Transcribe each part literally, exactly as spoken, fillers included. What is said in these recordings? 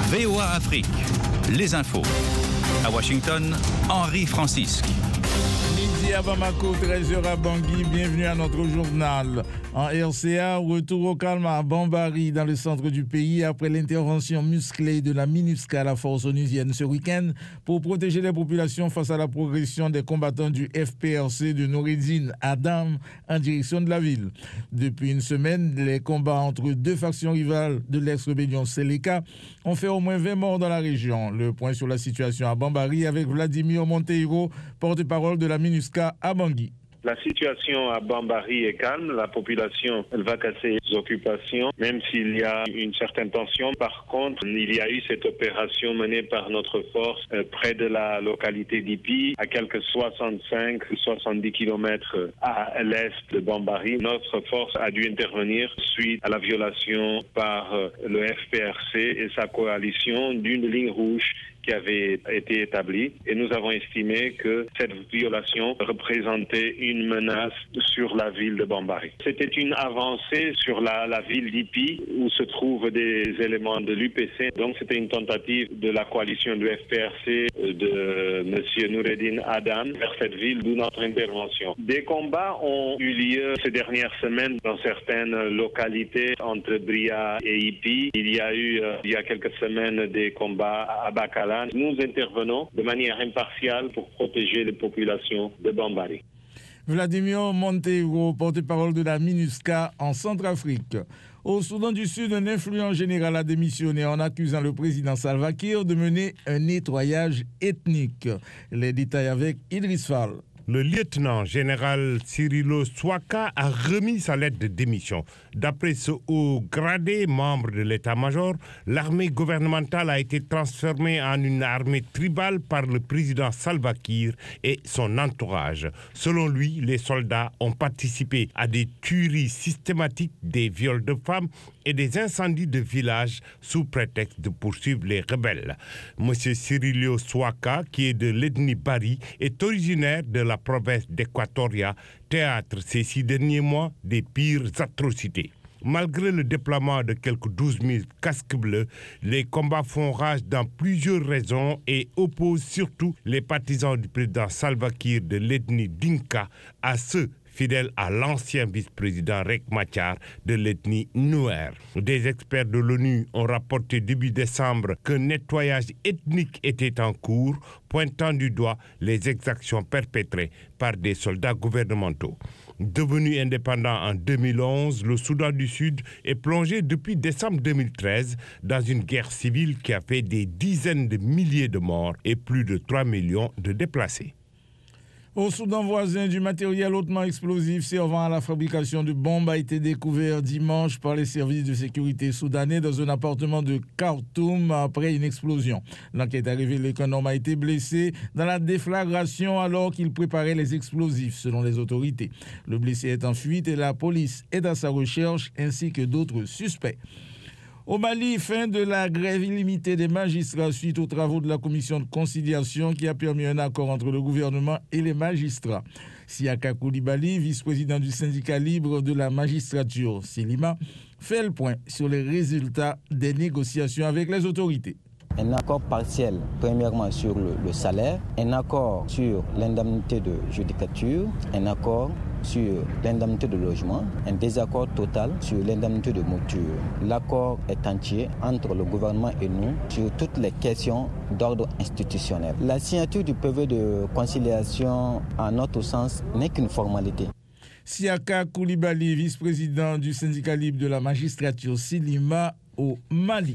V O A Afrique, les infos. À Washington, Henri Francisque. Midi à Bamako, treize heures à Bangui, bienvenue à notre journal. En R C A, retour au calme à Bambari, dans le centre du pays, après l'intervention musclée de la MINUSCA, la force onusienne, ce week-end, pour protéger les populations face à la progression des combattants du F P R C de Noureddine Adam en direction de la ville. Depuis une semaine, les combats entre deux factions rivales de l'ex-rébellion Seleka ont fait au moins vingt morts dans la région. Le point sur la situation à Bambari avec Vladimir Monteiro, porte-parole de la MINUSCA à Bangui. La situation à Bambari est calme, la population elle va casser ses occupations, même s'il y a une certaine tension. Par contre, il y a eu cette opération menée par notre force euh, près de la localité d'Ipi, à quelques soixante-cinq à soixante-dix kilomètres à l'est de Bambari. Notre force a dû intervenir suite à la violation par euh, le F P R C et sa coalition d'une ligne rouge qui avait été établie, et nous avons estimé que cette violation représentait une menace sur la ville de Bambari. C'était une avancée sur la, la ville d'Ipi où se trouvent des éléments de l'U P C. Donc c'était une tentative de la coalition du F P R C de M. Noureddine Adam vers cette ville, d'où notre intervention. Des combats ont eu lieu ces dernières semaines dans certaines localités entre Bria et Ipi. Il y a eu euh, il y a quelques semaines des combats à Bakala. Nous intervenons de manière impartiale pour protéger les populations de Bambari. Vladimir Monteiro, porte-parole de la MINUSCA en Centrafrique. Au Soudan du Sud, un influent général a démissionné en accusant le président Salva Kiir de mener un nettoyage ethnique. Les détails avec Idriss Fall. Le lieutenant-général Cyrilo Swaka a remis sa lettre de démission. D'après ce haut gradé, membre de l'état-major, l'armée gouvernementale a été transformée en une armée tribale par le président Salva Kiir et son entourage. Selon lui, les soldats ont participé à des tueries systématiques, des viols de femmes et des incendies de villages sous prétexte de poursuivre les rebelles. Monsieur Cyrilo Swaka, qui est de l'ethnie Bari, est originaire de la province d'Équatoria, théâtre ces six derniers mois des pires atrocités. Malgré le déploiement de quelques douze mille casques bleus, les combats font rage dans plusieurs régions et opposent surtout les partisans du président Salva Kiir de l'ethnie Dinka à ceux fidèles à l'ancien vice-président Riek Machar de l'ethnie Nuer. Des experts de l'ONU ont rapporté début décembre qu'un nettoyage ethnique était en cours, pointant du doigt les exactions perpétrées par des soldats gouvernementaux. Devenu indépendant en deux mille onze, le Soudan du Sud est plongé depuis décembre deux mille treize dans une guerre civile qui a fait des dizaines de milliers de morts et plus de trois millions de déplacés. Au Soudan voisin, du matériel hautement explosif servant à la fabrication de bombes a été découvert dimanche par les services de sécurité soudanais dans un appartement de Khartoum après une explosion. L'enquête a révélé qu'un homme a été blessé dans la déflagration alors qu'il préparait les explosifs, selon les autorités. Le blessé est en fuite et la police est à sa recherche ainsi que d'autres suspects. Au Mali, fin de la grève illimitée des magistrats suite aux travaux de la commission de conciliation qui a permis un accord entre le gouvernement et les magistrats. Siaka Koulibaly, vice-président du syndicat libre de la magistrature, Silima, fait le point sur les résultats des négociations avec les autorités. Un accord partiel, premièrement sur le, le salaire, un accord sur l'indemnité de judicature, un accord sur l'indemnité de logement, un désaccord total sur l'indemnité de mouture. L'accord est entier entre le gouvernement et nous sur toutes les questions d'ordre institutionnel. La signature du P V de conciliation, à notre sens, n'est qu'une formalité. Siaka Koulibaly, vice-président du syndicat libre de la magistrature Silima au Mali.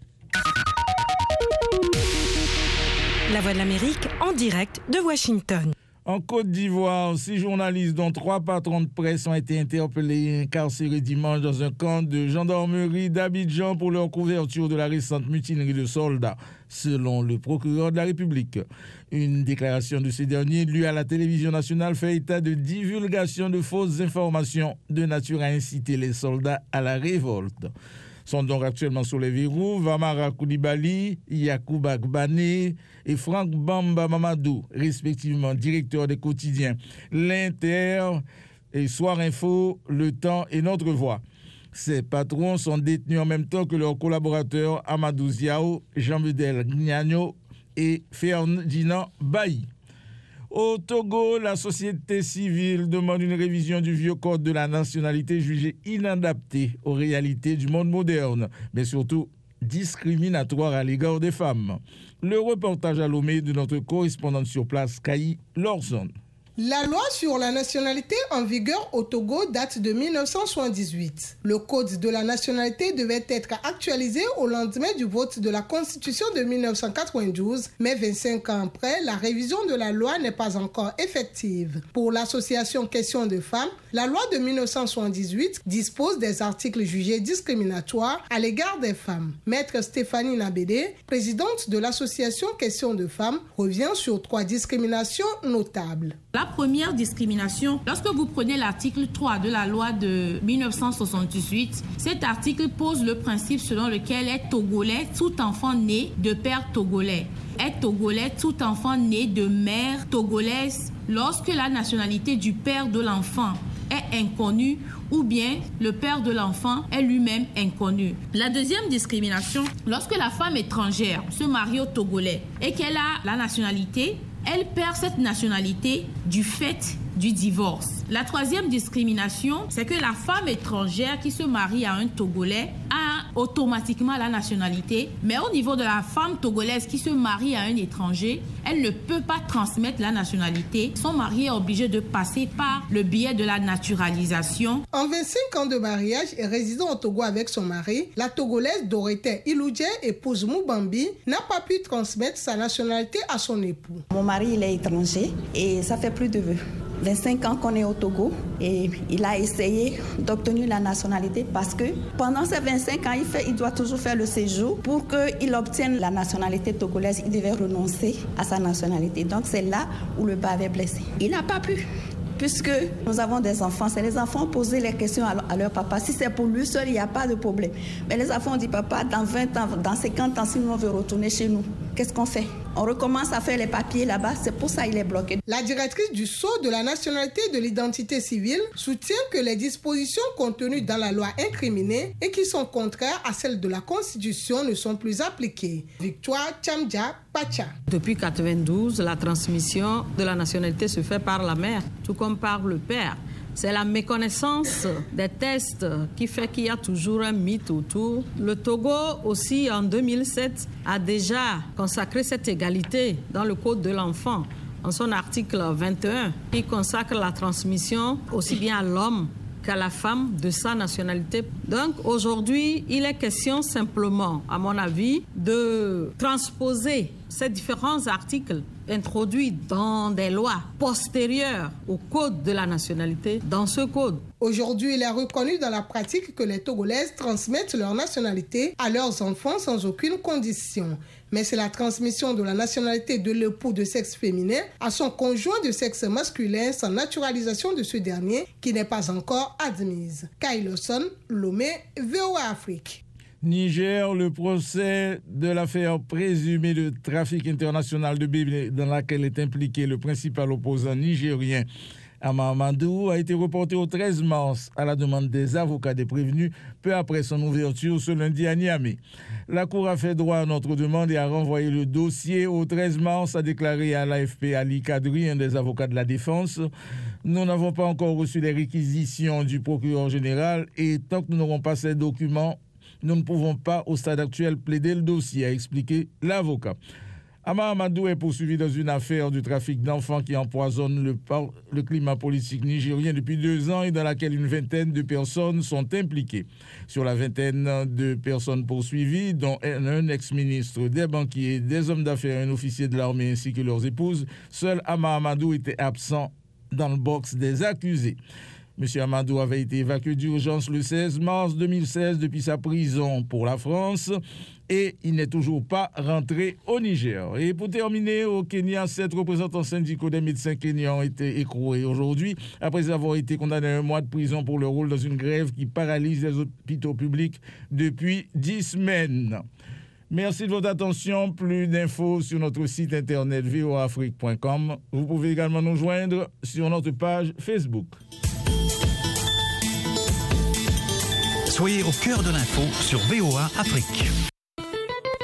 La Voix de l'Amérique en direct de Washington. En Côte d'Ivoire, six journalistes, dont trois patrons de presse, ont été interpellés et incarcérés dimanche dans un camp de gendarmerie d'Abidjan pour leur couverture de la récente mutinerie de soldats, selon le procureur de la République. Une déclaration de ce dernier, lue à la télévision nationale, fait état de divulgation de fausses informations de nature à inciter les soldats à la révolte. Sont donc actuellement sur les verrous Vamara Koulibaly, Yacouba Gbane et Franck Bamba Mamadou, respectivement directeurs des quotidiens L'Inter et Soir Info, Le Temps et Notre Voix. Ces patrons sont détenus en même temps que leurs collaborateurs Amadou Ziao, Jean-Bedel Gnagno et Ferdinand Bailly. Au Togo, la société civile demande une révision du vieux code de la nationalité jugé inadapté aux réalités du monde moderne, mais surtout discriminatoire à l'égard des femmes. Le reportage à Lomé de notre correspondante sur place, Kaï Lorson. La loi sur la nationalité en vigueur au Togo date de mille neuf cent soixante-dix-huit. Le code de la nationalité devait être actualisé au lendemain du vote de la Constitution de mille neuf cent quatre-vingt-douze, mais vingt-cinq ans après, la révision de la loi n'est pas encore effective. Pour l'association Question de Femmes, la loi de mille neuf cent soixante-dix-huit dispose des articles jugés discriminatoires à l'égard des femmes. Maître Stéphanie Nabédé, présidente de l'association Question de Femmes, revient sur trois discriminations notables. La première discrimination, lorsque vous prenez l'article trois de la loi de mille neuf cent soixante-dix-huit, cet article pose le principe selon lequel est togolais tout enfant né de père togolais. Est togolais tout enfant né de mère togolaise lorsque la nationalité du père de l'enfant est inconnue ou bien le père de l'enfant est lui-même inconnu. La deuxième discrimination, lorsque la femme étrangère se marie au Togolais et qu'elle a la nationalité, elle perd cette nationalité du fait du divorce. La troisième discrimination, c'est que la femme étrangère qui se marie à un Togolais a automatiquement la nationalité, mais au niveau de la femme togolaise qui se marie à un étranger, elle ne peut pas transmettre la nationalité. Son mari est obligé de passer par le biais de la naturalisation. En vingt-cinq ans de mariage et résidant au Togo avec son mari, la Togolaise Dorothée Iloudje, épouse Moubambi, n'a pas pu transmettre sa nationalité à son époux. Mon mari, il est étranger et ça fait plus de vingt-cinq ans qu'on est au Togo et il a essayé d'obtenir la nationalité parce que pendant ces vingt-cinq ans, il, fait, il doit toujours faire le séjour. Pour qu'il obtienne la nationalité togolaise, il devait renoncer à sa nationalité. Donc c'est là où le bas avait blessé. Il n'a pas pu. Puisque nous avons des enfants, c'est les enfants poser les questions à leur papa. Si c'est pour lui seul, il n'y a pas de problème. Mais les enfants ont dit, papa, dans vingt ans, dans cinquante ans, si nous on veut retourner chez nous, qu'est-ce qu'on fait? On recommence à faire les papiers là-bas, c'est pour ça qu'il est bloqué. La directrice du Sceau de la nationalité et de l'identité civile soutient que les dispositions contenues dans la loi incriminée et qui sont contraires à celles de la Constitution ne sont plus appliquées. Victoire Tchamdja Pacha. Depuis quatre-vingt-douze, la transmission de la nationalité se fait par la mère, tout comme par le père. C'est la méconnaissance des tests qui fait qu'il y a toujours un mythe autour. Le Togo aussi, en deux mille sept, a déjà consacré cette égalité dans le Code de l'enfant, en son article vingt et un, qui consacre la transmission aussi bien à l'homme qu'à la femme de sa nationalité. Donc aujourd'hui, il est question simplement, à mon avis, de transposer ces différents articles introduits dans des lois postérieures au code de la nationalité, dans ce code. Aujourd'hui, il est reconnu dans la pratique que les Togolaises transmettent leur nationalité à leurs enfants sans aucune condition. Mais c'est la transmission de la nationalité de l'époux de sexe féminin à son conjoint de sexe masculin sans naturalisation de ce dernier qui n'est pas encore admise. Kaï Lawson, Lomé, V O A Afrique. Niger, le procès de l'affaire présumée de trafic international de bébés dans laquelle est impliqué le principal opposant nigérien Ama Amadou a été reporté au treize mars à la demande des avocats des prévenus peu après son ouverture ce lundi à Niamey. La Cour a fait droit à notre demande et a renvoyé le dossier au treize mars, a déclaré à l'A F P Ali Kadri, un des avocats de la défense. Nous n'avons pas encore reçu les réquisitions du procureur général et tant que nous n'aurons pas ces documents, nous ne pouvons pas, au stade actuel, plaider le dossier, a expliqué l'avocat. Ama Amadou est poursuivi dans une affaire du trafic d'enfants qui empoisonne le, par- le climat politique nigérien depuis deux ans et dans laquelle une vingtaine de personnes sont impliquées. Sur la vingtaine de personnes poursuivies, dont un ex-ministre, des banquiers, des hommes d'affaires, un officier de l'armée ainsi que leurs épouses, seul Ama Amadou était absent dans le box des accusés. M. Amadou avait été évacué d'urgence le seize mars deux mille seize depuis sa prison pour la France et il n'est toujours pas rentré au Niger. Et pour terminer, au Kenya, sept représentants syndicaux des médecins kenyans ont été écroués aujourd'hui après avoir été condamnés à un mois de prison pour leur rôle dans une grève qui paralyse les hôpitaux publics depuis dix semaines. Merci de votre attention. Plus d'infos sur notre site internet v o a afrique point com. Vous pouvez également nous joindre sur notre page Facebook. Soyez au cœur de l'info sur V O A Afrique.